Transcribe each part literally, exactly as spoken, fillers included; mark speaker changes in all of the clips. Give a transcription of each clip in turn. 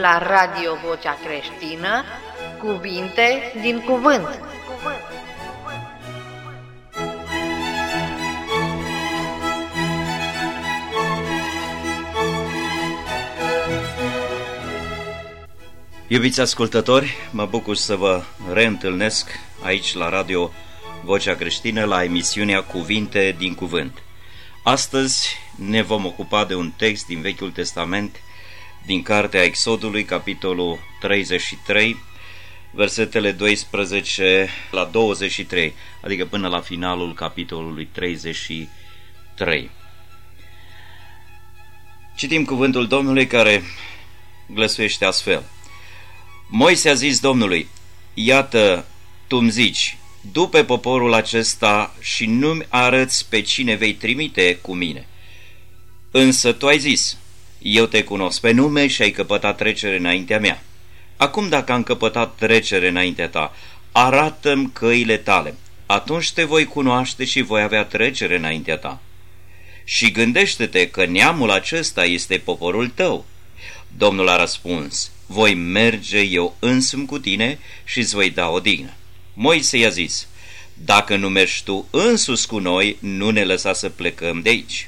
Speaker 1: la Radio Vocea Creștină, cuvinte din cuvânt.
Speaker 2: Iubiți ascultători, mă bucur să vă reîntâlnesc aici la Radio Vocea Creștină, la emisiunea Cuvinte din Cuvânt. Astăzi ne vom ocupa de un text din Vechiul Testament, din Cartea Exodului, capitolul treizeci și trei, versetele doisprezece la douăzeci și trei, adică până la finalul capitolului treizeci și trei. Citim cuvântul Domnului, care glăsuiește astfel. Moise a zis Domnului: iată, tu-mi zici, du pe poporul acesta și nu-mi arăți pe cine vei trimite cu mine. Însă tu ai zis: eu te cunosc pe nume și ai căpătat trecere înaintea mea. Acum, dacă am căpătat trecere înaintea ta, arată-mi căile tale, atunci te voi cunoaște și voi avea trecere înaintea ta. Și gândește-te că neamul acesta este poporul tău. Domnul a răspuns: voi merge eu însumi cu tine și îți voi da odihnă. Moise i-a zis: dacă nu mergi tu însus cu noi, nu ne lăsa să plecăm de aici.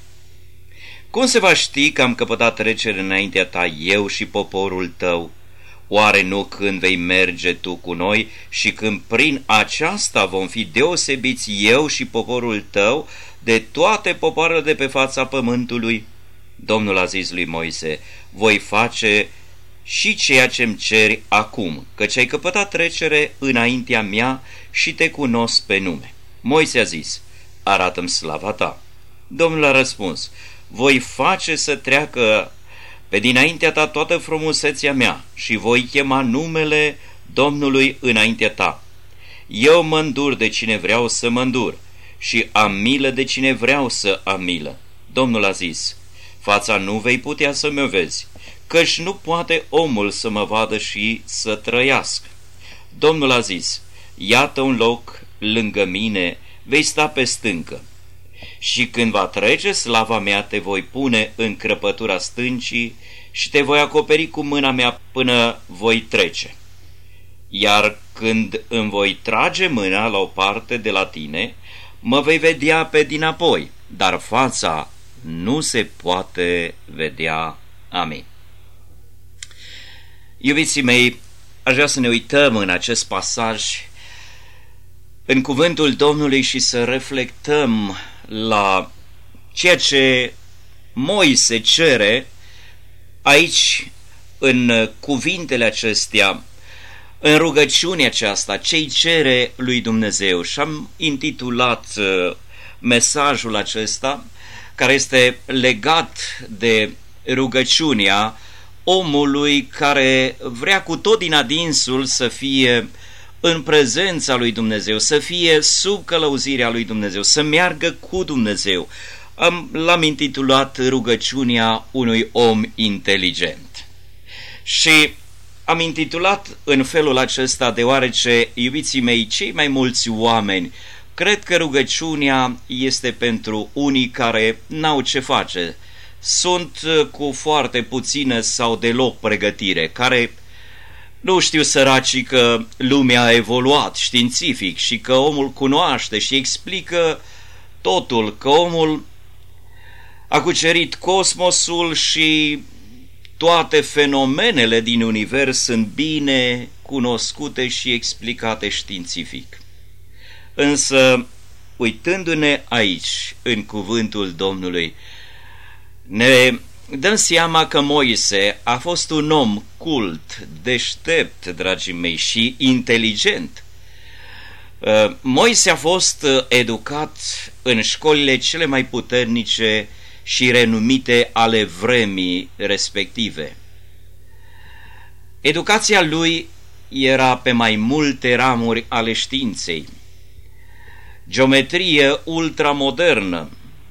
Speaker 2: Cum se va ști că am căpătat trecere înaintea ta eu și poporul tău? Oare nu când vei merge tu cu noi și când prin aceasta vom fi deosebiți eu și poporul tău de toate popoarele de pe fața pământului? Domnul a zis lui Moise: voi face și ceea ce-mi ceri acum, căci ai căpătat trecere înaintea mea și te cunosc pe nume. Moise a zis: arată-mi slava ta. Domnul a răspuns: voi face să treacă pe dinaintea ta toată frumusețea mea și voi chema numele Domnului înaintea ta. Eu mă îndur de cine vreau să mă îndur și am milă de cine vreau să am milă. Domnul a zis: fața nu vei putea să mă vezi, căci nu poate omul să mă vadă și să trăiască. Domnul a zis: iată un loc lângă mine, vei sta pe stâncă. Și când va trece slava mea, te voi pune în crăpătura stâncii și te voi acoperi cu mâna mea până voi trece. Iar când îmi voi trage mâna la o parte de la tine, mă vei vedea pe dinapoi, dar fața nu se poate vedea. Amin. Iubiții mei, aș vrea să ne uităm în acest pasaj în cuvântul Domnului și să reflectăm la ceea ce Moise cere aici în cuvintele acestea, în rugăciunea aceasta, ce-i cere lui Dumnezeu. Și am intitulat mesajul acesta, care este legat de rugăciunea omului care vrea cu tot din adinsul să fie în prezența lui Dumnezeu, să fie sub călăuzirea lui Dumnezeu, să meargă cu Dumnezeu. Am, l-am intitulat rugăciunea unui om inteligent. Și am intitulat în felul acesta deoarece, iubiții mei, cei mai mulți oameni cred că rugăciunea este pentru unii care n-au ce face, sunt cu foarte puțină sau deloc pregătire, care nu știu, săracii, că lumea a evoluat științific și că omul cunoaște și explică totul, că omul a cucerit cosmosul și toate fenomenele din univers sunt bine cunoscute și explicate științific. Însă, uitându-ne aici, în cuvântul Domnului, ne dăm seama că Moise a fost un om cult, deștept, dragii mei, și inteligent. Moise a fost educat în școlile cele mai puternice și renumite ale vremii respective. Educația lui era pe mai multe ramuri ale științei: geometrie ultramodernă,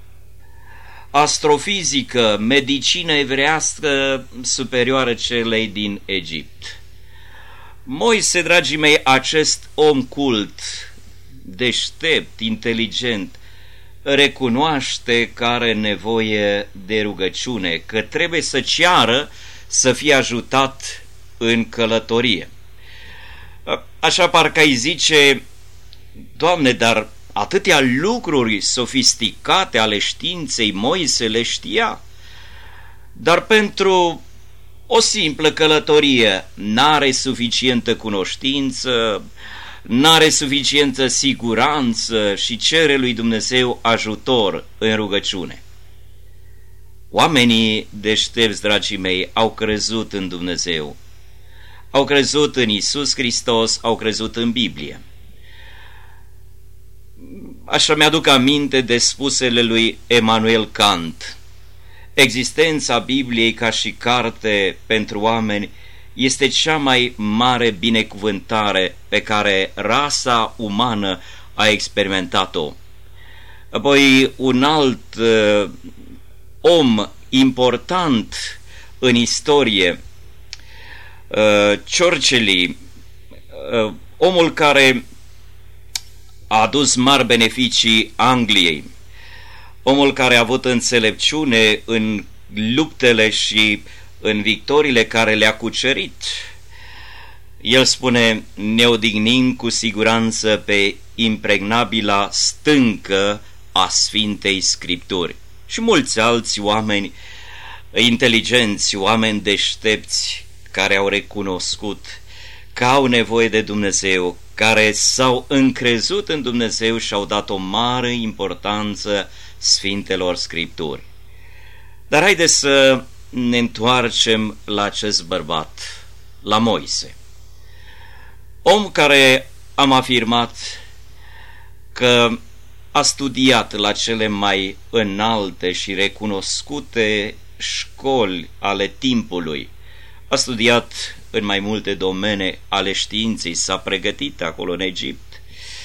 Speaker 2: astrofizică, medicină evrească superioară celei din Egipt. Moise, dragii mei, acest om cult, deștept, inteligent, recunoaște că are nevoie de rugăciune, că trebuie să ceară să fie ajutat în călătorie. Așa parcă ai zice, Doamne, dar atâtea lucruri sofisticate ale științei Moise le știa, dar pentru o simplă călătorie n-are suficientă cunoștință, n-are suficientă siguranță și cere lui Dumnezeu ajutor în rugăciune. Oamenii deștepți, dragii mei, au crezut în Dumnezeu, au crezut în Iisus Hristos, au crezut în Biblie. Așa mi-aduc aminte de spusele lui Immanuel Kant. Existența Bibliei ca și carte pentru oameni este cea mai mare binecuvântare pe care rasa umană a experimentat-o. Apoi un alt uh, om important în istorie, uh, Churchill, uh, omul care a adus mari beneficii Angliei, omul care a avut înțelepciune în luptele și în victoriile care le-a cucerit. El spune, ne odihnim cu siguranță pe impregnabila stâncă a Sfintei Scripturi. Și mulți alți oameni inteligenți, oameni deștepți, care au recunoscut că au nevoie de Dumnezeu, care s-au încrezut în Dumnezeu și au dat o mare importanță Sfintelor Scripturi. Dar haideți să ne întoarcem la acest bărbat, la Moise. Om care am afirmat că a studiat la cele mai înalte și recunoscute școli ale timpului, a studiat în mai multe domenii ale științei, s-a pregătit acolo în Egipt.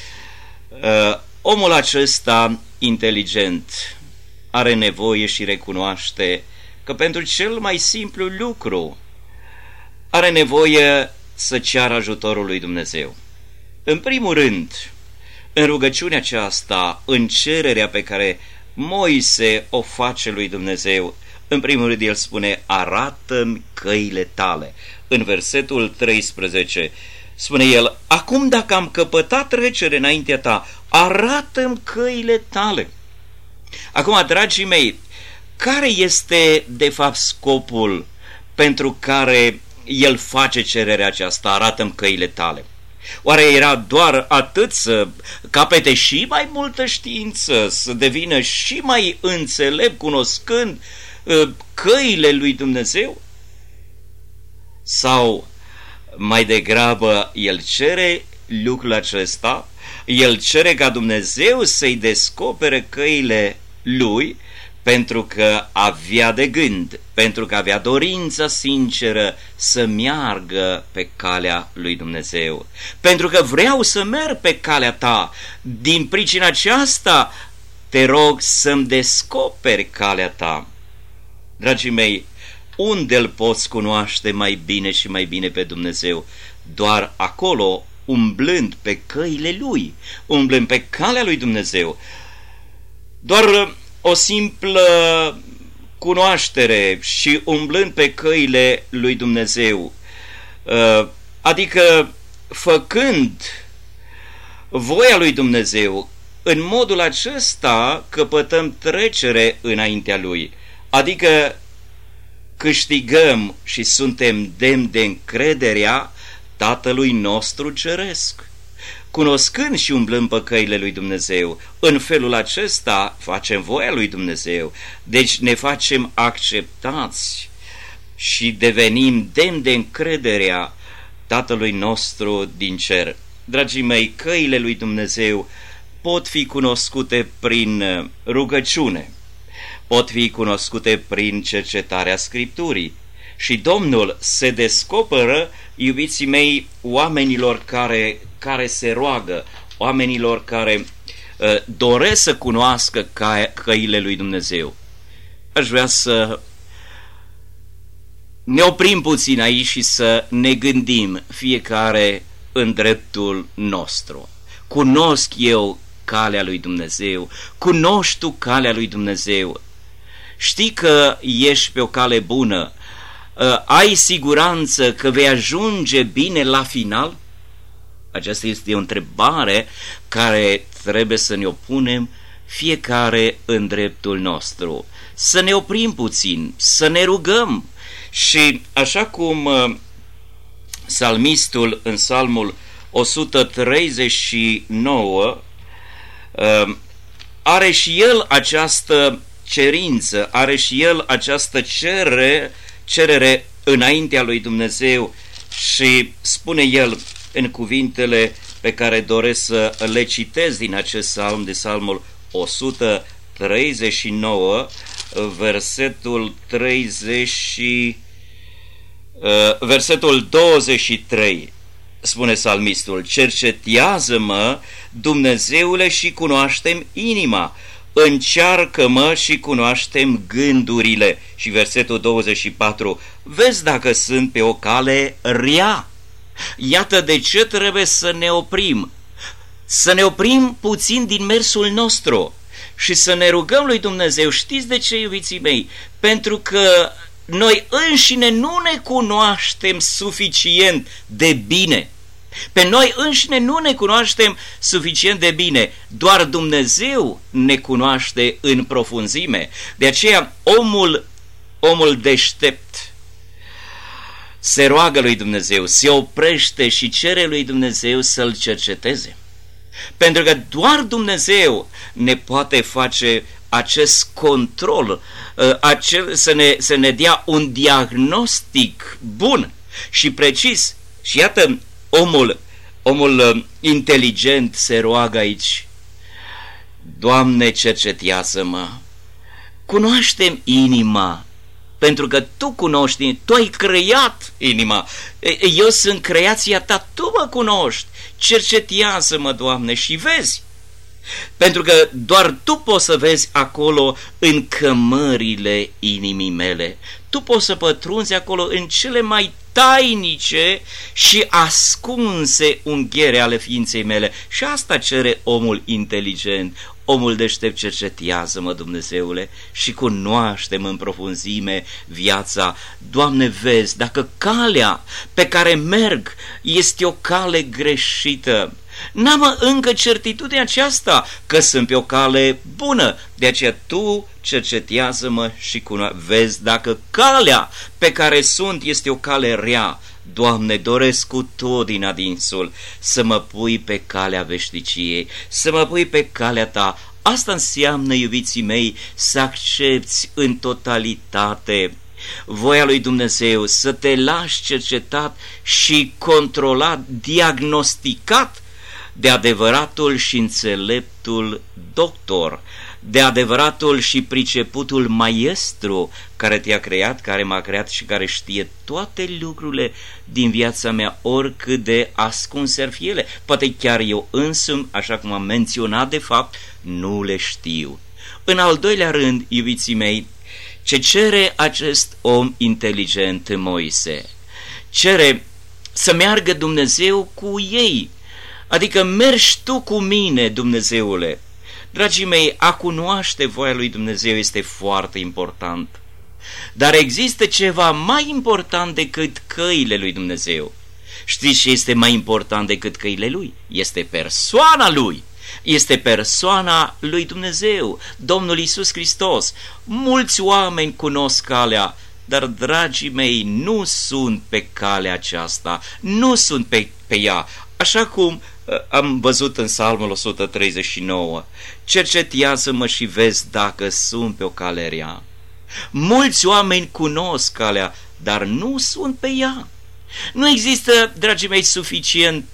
Speaker 2: Omul acesta inteligent are nevoie și recunoaște că pentru cel mai simplu lucru are nevoie să ceară ajutorul lui Dumnezeu. În primul rând, în rugăciunea aceasta, în cererea pe care Moise o face lui Dumnezeu, în primul rând el spune, arată-mi căile tale. În versetul treisprezece spune el, acum dacă am căpătat trecere înaintea ta, arată-mi căile tale. Acum, dragii mei, care este de fapt scopul pentru care el face cererea aceasta, arată-mi căile tale? Oare era doar atât să capete și mai multă știință, să devină și mai înțelept cunoscând uh, căile lui Dumnezeu? Sau mai degrabă el cere lucrul acesta, el cere ca Dumnezeu să-i descopere căile lui, pentru că avea de gând, pentru că avea dorința sinceră să meargă pe calea lui Dumnezeu. Pentru că vreau să merg pe calea ta, din pricina aceasta te rog să-mi descoperi calea ta. Dragii mei, unde îl poți cunoaște mai bine și mai bine pe Dumnezeu? Doar acolo, umblând pe căile lui, umblând pe calea lui Dumnezeu. Doar o simplă cunoaștere și umblând pe căile lui Dumnezeu, adică făcând voia lui Dumnezeu, în modul acesta căpătăm trecere înaintea lui, adică câștigăm și suntem demni de încrederea Tatălui nostru Ceresc. Cunoscând și umblând pe căile lui Dumnezeu, în felul acesta facem voia lui Dumnezeu, deci ne facem acceptați și devenim demni de încrederea Tatălui nostru din cer. Dragii mei, căile lui Dumnezeu pot fi cunoscute prin rugăciune, pot fi cunoscute prin cercetarea Scripturii și Domnul se descoperă, iubiții mei, oamenilor care, care se roagă, oamenilor care uh, doresc să cunoască ca, căile lui Dumnezeu. Aș vrea să ne oprim puțin aici și să ne gândim fiecare în dreptul nostru. Cunosc eu calea lui Dumnezeu? Cunoști tu calea lui Dumnezeu? Știi că ești pe o cale bună? ai siguranță că vei ajunge bine la final? Aceasta este o întrebare care trebuie să ne o punem fiecare în dreptul nostru. Să ne oprim puțin, să ne rugăm și așa cum psalmistul în psalmul o sută treizeci și nouă are și el această cerință, are și el această cerere, cerere înaintea lui Dumnezeu și spune el în cuvintele pe care doresc să le citez din acest psalm, de psalmul o sută treizeci și nouă, versetul treizeci, versetul douăzeci și trei. Spune psalmistul: cercetează-mă, Dumnezeule, și cunoaștem inima, încearcă-mă și cunoaștem gândurile. Și versetul douăzeci și patru: vezi dacă sunt pe o cale rea. Iată de ce trebuie să ne oprim, să ne oprim puțin din mersul nostru și să ne rugăm lui Dumnezeu. Știți de ce, iubiții mei? Pentru că noi înșine nu ne cunoaștem suficient de bine. Pe noi înșine nu ne cunoaștem suficient de bine, doar Dumnezeu ne cunoaște în profunzime. De aceea omul, omul deștept se roagă lui Dumnezeu, se oprește și cere lui Dumnezeu să-l cerceteze. Pentru că doar Dumnezeu ne poate face acest control, acel, să, ne, să ne dea un diagnostic bun și precis. Și iată, omul, omul inteligent se roagă aici: Doamne, cercetează-mă, cunoaște-mi inima, pentru că Tu cunoști, Tu ai creat inima, eu sunt creația Ta, Tu mă cunoști, cercetează-mă, Doamne, și vezi. Pentru că doar Tu poți să vezi acolo în cămările inimii mele, Tu poți să pătrunzi acolo în cele mai tainice și ascunse unghiere ale ființei mele. Și asta cere omul inteligent, omul deștept: cercetează-mă, Dumnezeule, și cunoaște-mă în profunzime viața. Doamne, vezi dacă calea pe care merg este o cale greșită. N-am încă certitudinea aceasta că sunt pe o cale bună. De aceea Tu cercetează-mă și cuno- vezi dacă calea pe care sunt este o cale rea. Doamne, doresc cu tot din adinsul să mă pui pe calea veșniciei, să mă pui pe calea Ta. Asta înseamnă, iubiții mei, să accepți în totalitate voia lui Dumnezeu, să te lași cercetat și controlat, diagnosticat de adevăratul și înțeleptul doctor, de adevăratul și priceputul maestru care te-a creat, care m-a creat și care știe toate lucrurile din viața mea, oricât de ascunse ar fi ele. Poate chiar eu însumi, așa cum am menționat de fapt, nu le știu. În al doilea rând, iubiții mei, ce cere acest om inteligent, Moise? Cere să meargă Dumnezeu cu ei, adică mergi Tu cu mine, Dumnezeule. Dragii mei, a cunoaște voia lui Dumnezeu este foarte important, dar există ceva mai important decât căile lui Dumnezeu. Știți ce este mai important decât căile Lui? Este persoana Lui. Este persoana lui Dumnezeu, Domnul Iisus Hristos. Mulți oameni cunosc calea, dar, dragii mei, nu sunt pe calea aceasta, nu sunt pe, pe ea. Așa cum am văzut în psalmul o sută treizeci și nouă: cercetează-mă și vezi dacă sunt pe o cale rea. Mulți oameni cunosc calea, dar nu sunt pe ea. Nu există, dragii mei, suficient,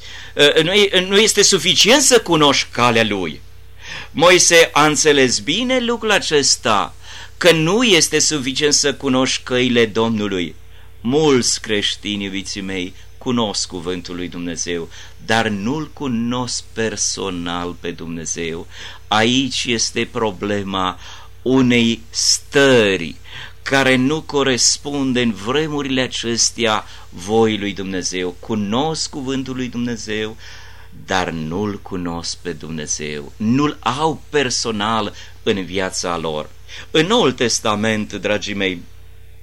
Speaker 2: nu este suficient să cunoști calea Lui. Moise a înțeles bine lucrul acesta, că nu este suficient să cunoști căile Domnului. Mulți creștini, iubiții mei, cunosc cuvântul lui Dumnezeu, dar nu-L cunosc personal pe Dumnezeu. Aici este problema unei stări care nu corespunde în vremurile acestea voii lui Dumnezeu. Cunosc cuvântul lui Dumnezeu, dar nu-L cunosc pe Dumnezeu, nu-L au personal în viața lor. În Noul Testament, dragii mei,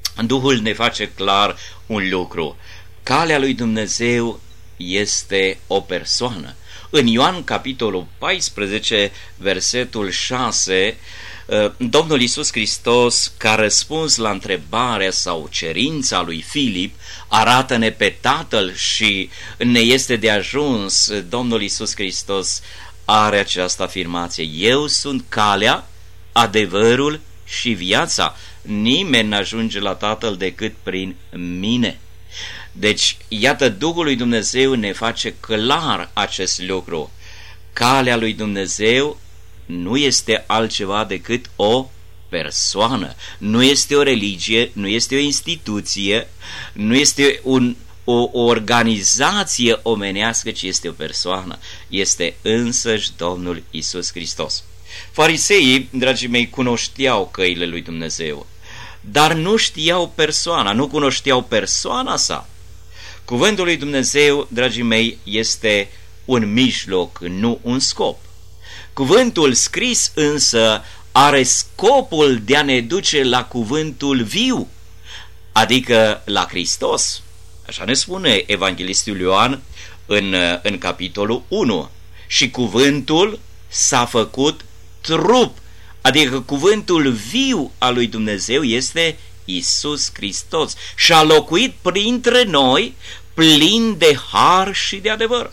Speaker 2: Duhul ne face clar un lucru. Calea lui Dumnezeu este o persoană. În Ioan, capitolul paisprezece, versetul șase, Domnul Iisus Hristos, ca răspuns la întrebarea sau cerința lui Filip, arată-ne pe Tatăl și ne este de ajuns. Domnul Iisus Hristos are această afirmație: eu sunt calea, adevărul și viața. Nimeni n-ajunge la Tatăl decât prin mine. Deci, iată, Duhul lui Dumnezeu ne face clar acest lucru. Calea lui Dumnezeu nu este altceva decât o persoană. Nu este o religie, nu este o instituție, nu este un, o, o organizație omenească, ci este o persoană. Este însăși Domnul Iisus Hristos. Fariseii, dragii mei, cunoșteau căile lui Dumnezeu, dar nu știau persoana, nu cunoșteau persoana sa. Cuvântul lui Dumnezeu, dragii mei, este un mijloc, nu un scop. Cuvântul scris însă are scopul de a ne duce la cuvântul viu, adică la Hristos. Așa ne spune Evanghelistul Ioan în, în capitolul unu. Și cuvântul s-a făcut trup, adică cuvântul viu al lui Dumnezeu este Iisus Hristos și a locuit printre noi plin de har și de adevăr.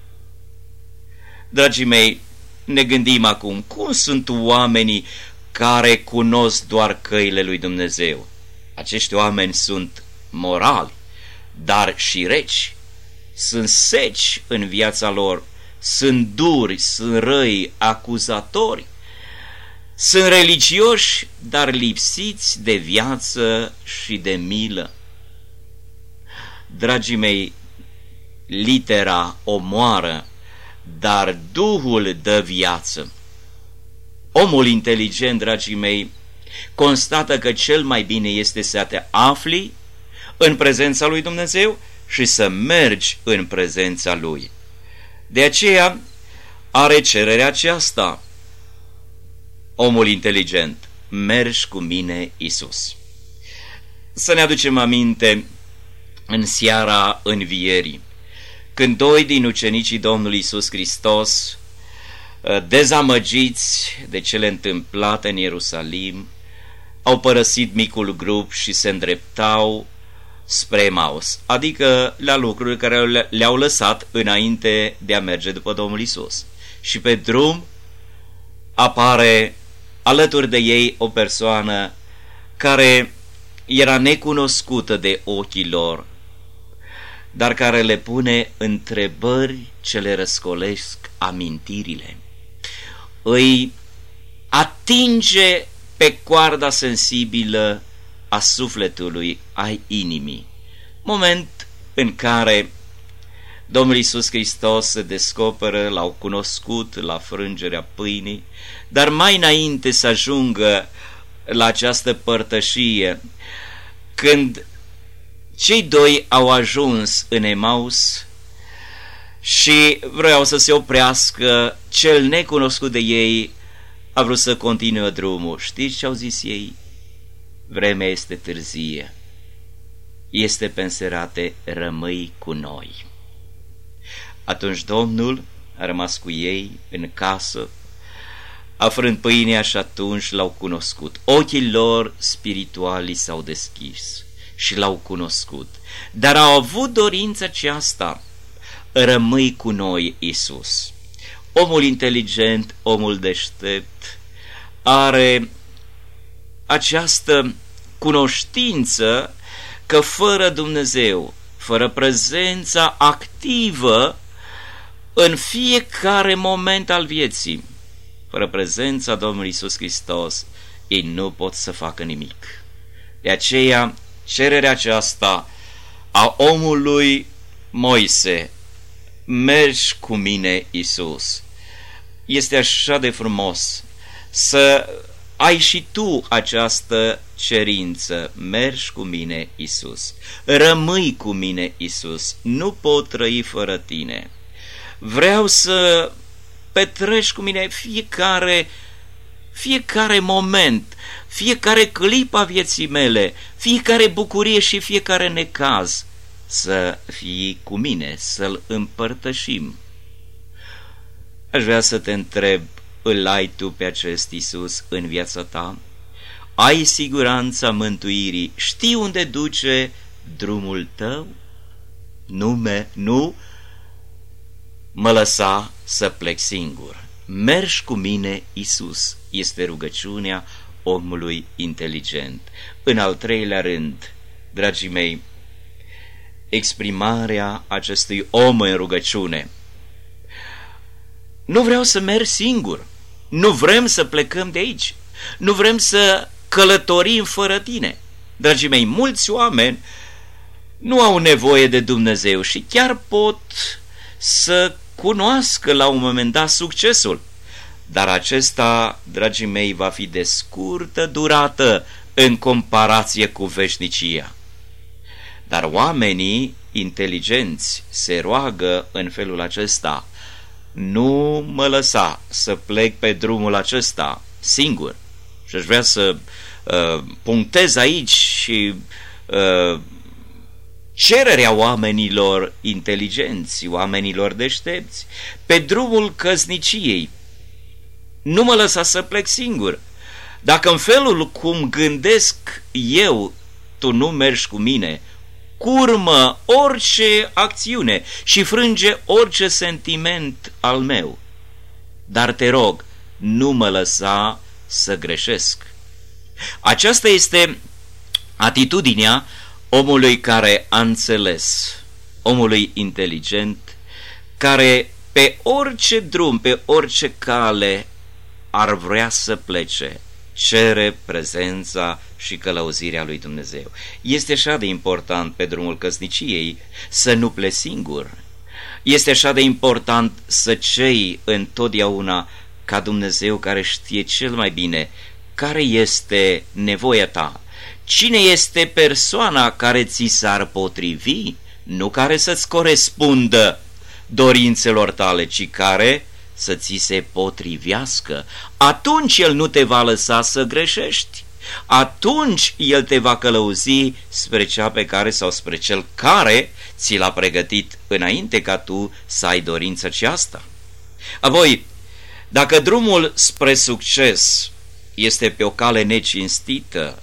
Speaker 2: Dragii mei, ne gândim acum, cum sunt oamenii care cunosc doar căile lui Dumnezeu? Acești oameni sunt morali, dar și reci, sunt seci în viața lor, sunt duri, sunt răi, acuzatori, sunt religioși, dar lipsiți de viață și de milă. Dragii mei, litera omoară, dar Duhul dă viață. Omul inteligent, dragii mei, constată că cel mai bine este să te afli în prezența lui Dumnezeu și să mergi în prezența lui. De aceea are cererea aceasta omul inteligent: mergi cu mine, Iisus. Să ne aducem aminte în seara învierii, când doi din ucenicii Domnului Iisus Hristos, dezamăgiți de cele întâmplate în Ierusalim, au părăsit micul grup și se îndreptau spre Emaus, adică la lucruri care le-au lăsat înainte de a merge după Domnul Iisus. Și pe drum apare alături de ei o persoană care era necunoscută de ochii lor, dar care le pune întrebări ce le răscolesc amintirile. Îi atinge pe coarda sensibilă a sufletului, a inimii. Moment în care Domnul Iisus Hristos se descoperă, l-au cunoscut la frângerea pâinii, dar mai înainte să ajungă la această părtășie, când cei doi au ajuns în Emaus și vreau să se oprească, cel necunoscut de ei a vrut să continue drumul. Știți ce au zis ei? Vremea este târzie, este penserate, rămâi cu noi. Atunci Domnul a rămas cu ei în casă, a frânt pâinea și atunci l-au cunoscut. Ochii lor spirituali s-au deschis și l-au cunoscut, dar au avut dorința aceasta: rămâi cu noi, Iisus. Omul inteligent, omul deștept, are această cunoștință că fără Dumnezeu, fără prezența activă în fiecare moment al vieții, fără prezența Domnului Iisus Hristos, ei nu pot să facă nimic. De aceea, cererea aceasta a omului Moise: mergi cu mine, Iisus, este așa de frumos să ai și tu această cerință: mergi cu mine, Iisus, rămâi cu mine, Iisus, nu pot trăi fără tine, vreau să petreci cu mine fiecare, fiecare moment, fiecare clipă a vieții mele, fiecare bucurie și fiecare necaz, să fii cu mine, să-L împărtășim. Aș vrea să te întreb, îl ai tu pe acest Iisus în viața ta? Ai siguranța mântuirii? Știi unde duce drumul tău? Nume, nu mă lăsa să plec singur. Mergi cu mine, Iisus, este rugăciunea omului inteligent. În al treilea rând, dragii mei, exprimarea acestui om în rugăciune. Nu vreau să merg singur, nu vrem să plecăm de aici, nu vrem să călătorim fără tine. Dragii mei, mulți oameni nu au nevoie de Dumnezeu și chiar pot să cunoască la un moment dat succesul, dar acesta, dragii mei, va fi de scurtă durată în comparație cu veșnicia. Dar oamenii inteligenți se roagă în felul acesta: nu mă lăsa să plec pe drumul acesta singur. Și aș vrea să uh, punctez aici și uh, cererea oamenilor inteligenți, oamenilor deștepți, pe drumul căsniciei. Nu mă lăsa să plec singur. Dacă în felul cum gândesc eu, tu nu mergi cu mine, curmă orice acțiune și frânge orice sentiment al meu. Dar te rog, nu mă lăsa să greșesc. Aceasta este atitudinea omului care a înțeles, omului inteligent, care pe orice drum, pe orice cale ar vrea să plece, cere prezența și călăuzirea lui Dumnezeu. Este așa de important pe drumul căsniciei să nu pleci singur. Este așa de important să ceri întotdeauna ca Dumnezeu, care știe cel mai bine care este nevoia ta, cine este persoana care ți s-ar potrivi, nu care să-ți corespundă dorințelor tale, ci care să ți se potrivească. Atunci El nu te va lăsa să greșești. Atunci El te va călăuzi spre cea pe care sau spre cel care ți l-a pregătit înainte ca tu să ai dorința aceasta. Apoi, dacă drumul spre succes este pe o cale necinstită,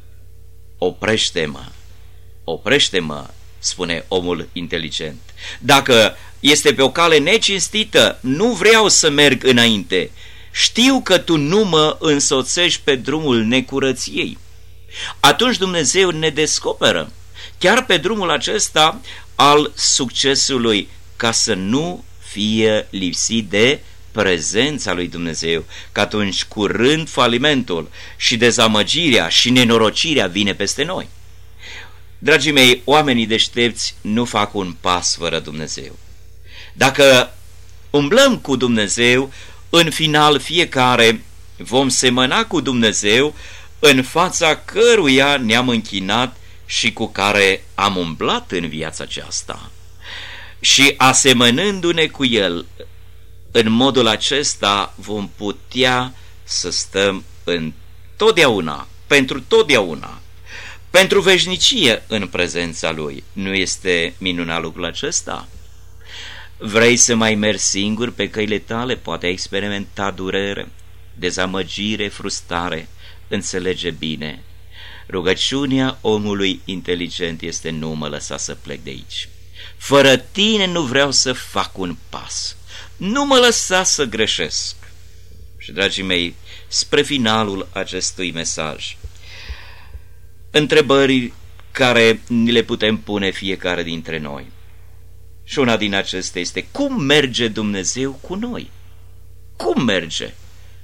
Speaker 2: oprește-mă, oprește-mă, spune omul inteligent. Dacă este pe o cale necinstită, nu vreau să merg înainte. Știu că tu nu mă însoțești pe drumul necurăției. Atunci Dumnezeu ne descoperă chiar pe drumul acesta al succesului, ca să nu fie lipsit de prezența lui Dumnezeu, că atunci curând falimentul și dezamăgirea și nenorocirea vine peste noi. Dragii mei, oamenii deștepți nu fac un pas fără Dumnezeu. Dacă umblăm cu Dumnezeu, în final fiecare vom semăna cu Dumnezeu, în fața căruia ne-am închinat și cu care am umblat în viața aceasta. Și asemănându-ne cu El, în modul acesta vom putea să stăm întotdeauna, pentru totdeauna, pentru veșnicie în prezența Lui. Nu este minunat lucrul acesta? Vrei să mai mergi singur pe căile tale? Poate ai experimenta durere, dezamăgire, frustrare. Înțelege bine. Rugăciunea omului inteligent este: nu mă lăsa să plec de aici. Fără tine nu vreau să fac un pas. Nu mă lăsa să greșesc. Și, dragii mei, spre finalul acestui mesaj, întrebări care ni le putem pune fiecare dintre noi. Și una din acestea este: cum merge Dumnezeu cu noi? Cum merge?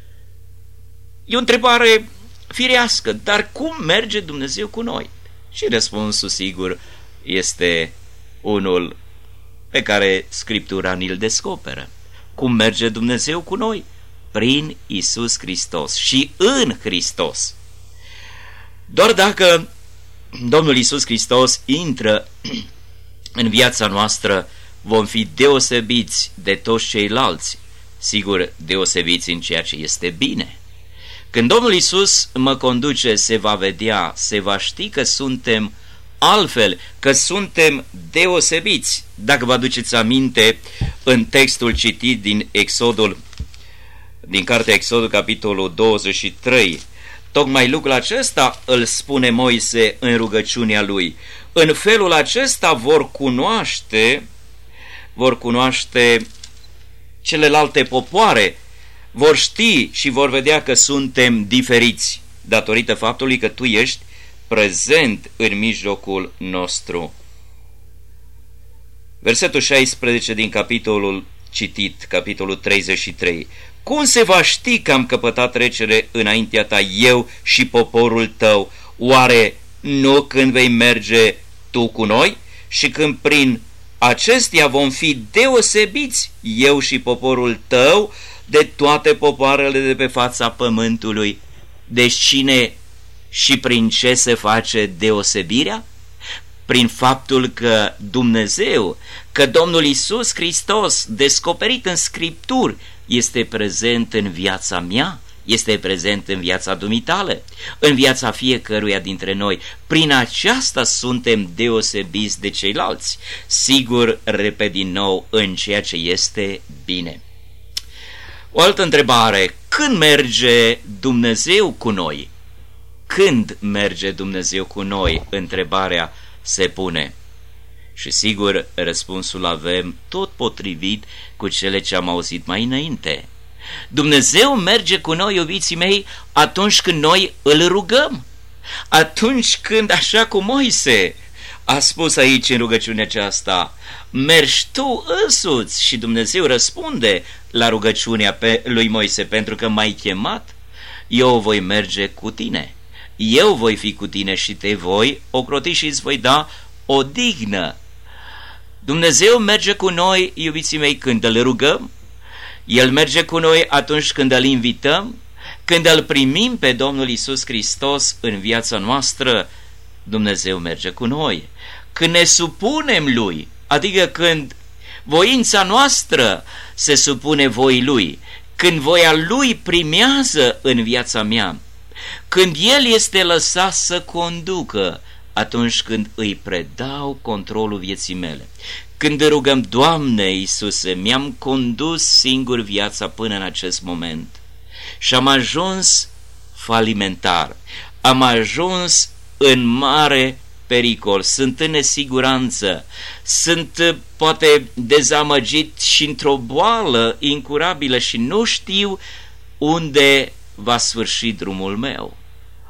Speaker 2: E o întrebare firească, dar cum merge Dumnezeu cu noi? Și răspunsul, sigur, este unul pe care Scriptura ni-l descoperă. Cum merge Dumnezeu cu noi? Prin Iisus Hristos și în Hristos. Doar dacă Domnul Iisus Hristos intră în viața noastră, vom fi deosebiți de toți ceilalți, sigur, deosebiți în ceea ce este bine. Când Domnul Iisus mă conduce, se va vedea, se va ști că suntem altfel, că suntem deosebiți. Dacă vă aduceți aminte, în textul citit din Exodul, din cartea Exodul, capitolul douăzeci și trei, tocmai lucrul acesta îl spune Moise în rugăciunea lui. În felul acesta vor cunoaște, vor cunoaște celelalte popoare, vor ști și vor vedea că suntem diferiți, datorită faptului că tu ești prezent în mijlocul nostru. Versetul șaisprezece din capitolul citit, capitolul treizeci și trei. Cum se va ști că am căpătat trecere înaintea ta, eu și poporul tău? Oare nu când vei merge tu cu noi și când prin acestea vom fi deosebiți, eu și poporul tău, de toate popoarele de pe fața pământului? Deci cine și prin ce se face deosebirea? Prin faptul că Dumnezeu, că Domnul Iisus Hristos, descoperit în Scripturi, este prezent în viața mea, este prezent în viața dumitale, în viața fiecăruia dintre noi. Prin aceasta suntem deosebiți de ceilalți. Sigur, repet din nou, în ceea ce este bine. O altă întrebare: când merge Dumnezeu cu noi? Când merge Dumnezeu cu noi? Întrebarea se pune. Și sigur, răspunsul avem tot potrivit cu cele ce am auzit mai înainte. Dumnezeu merge cu noi, iubiții mei, atunci când noi îl rugăm. Atunci când, așa cum Moise a spus aici în rugăciunea aceasta, mergi tu însuți, și Dumnezeu răspunde la rugăciunea pe lui Moise: pentru că m-ai chemat, eu voi merge cu tine. Eu voi fi cu tine și te voi ocroti și îți voi da odihnă. Dumnezeu merge cu noi, iubiții mei, când îl rugăm. El merge cu noi atunci când îl invităm, când îl primim pe Domnul Iisus Hristos în viața noastră. Dumnezeu merge cu noi când ne supunem Lui, adică când voința noastră se supune voii Lui, când voia Lui primează în viața mea, când El este lăsat să conducă, atunci când îi predau controlul vieții mele. Când rugăm: Doamne Iisuse, mi-am condus singur viața până în acest moment și am ajuns falimentar, am ajuns în mare pericol, sunt în nesiguranță, sunt poate dezamăgit și într-o boală incurabilă și nu știu unde va sfârși drumul meu.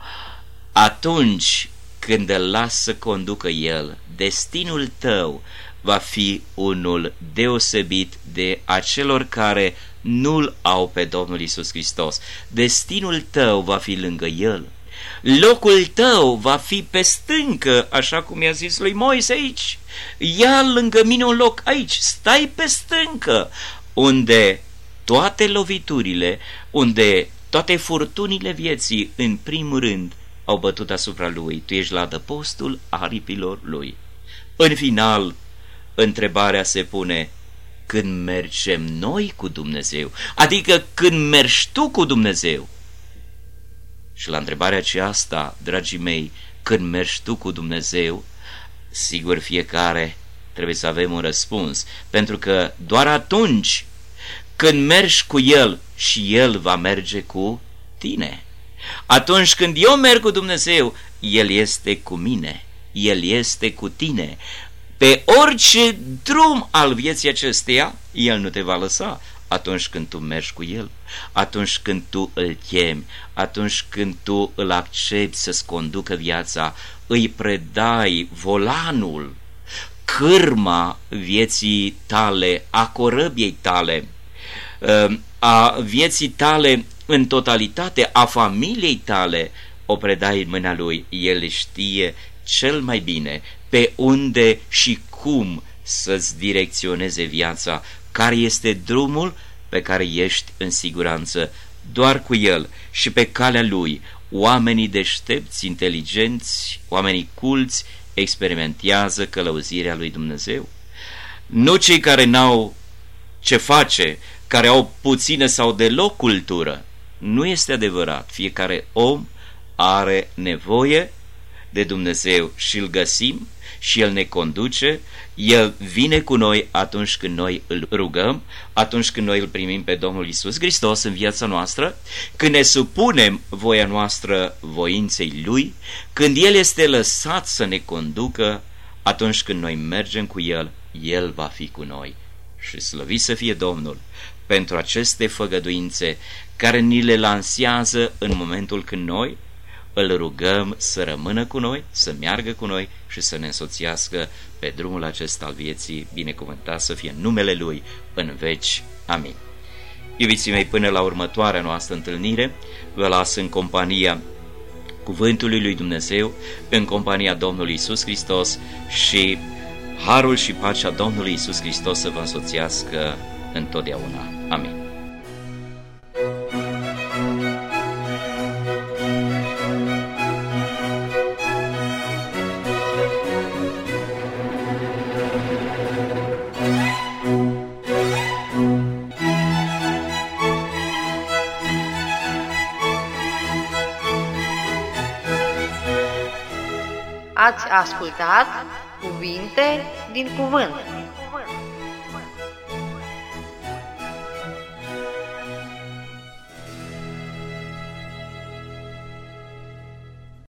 Speaker 2: Atunci când îl las să conducă El, destinul tău va fi unul deosebit de acelor care nu-L au pe Domnul Iisus Hristos. Destinul tău va fi lângă El. Locul tău va fi pe stâncă, așa cum i-a zis lui Moise aici. Ia lângă mine un loc aici, stai pe stâncă, unde toate loviturile, unde toate furtunile vieții, în primul rând, au bătut asupra lui. Tu ești la adăpostul aripilor lui. În final, întrebarea se pune: când mergem noi cu Dumnezeu? Adică când mergi tu cu Dumnezeu? Și la întrebarea aceasta, dragii mei, când mergi tu cu Dumnezeu, sigur fiecare trebuie să avem un răspuns, pentru că doar atunci când mergi cu El și El va merge cu tine. Atunci când eu merg cu Dumnezeu, El este cu mine, El este cu tine. Pe orice drum al vieții acesteia, El nu te va lăsa. Atunci când tu mergi cu El, atunci când tu îl chemi, atunci când tu îl accepti să-ți conducă viața, îi predai volanul, cârma vieții tale, a corăbiei tale, a vieții tale în totalitate, a familiei tale, o predai în mâna Lui. El știe cel mai bine pe unde și cum să-ți direcționeze viața, care este drumul pe care ești în siguranță. Doar cu El și pe calea Lui, oamenii deștepți, inteligenți, oamenii culți, experimentează călăuzirea lui Dumnezeu. Nu cei care n-au ce face, care au puțină sau deloc cultură, Nu este adevărat. Fiecare om are nevoie de Dumnezeu și îl găsim și El ne conduce, El vine cu noi atunci când noi îl rugăm, atunci când noi îl primim pe Domnul Iisus Hristos în viața noastră, când ne supunem voia noastră voinței Lui, când El este lăsat să ne conducă, atunci când noi mergem cu El, El va fi cu noi. Și slăvit să fie Domnul pentru aceste făgăduințe care ni le lansează în momentul când noi îl rugăm să rămână cu noi, să meargă cu noi și să ne însoțească pe drumul acesta al vieții. Binecuvântat să fie numele Lui în veci. Amin. Iubiții mei, până la următoarea noastră întâlnire, vă las în compania Cuvântului lui Dumnezeu, în compania Domnului Iisus Hristos, și harul și pacea Domnului Iisus Hristos să vă însoțească întotdeauna. Amin.
Speaker 1: Ați ascultat Cuvinte din Cuvânt.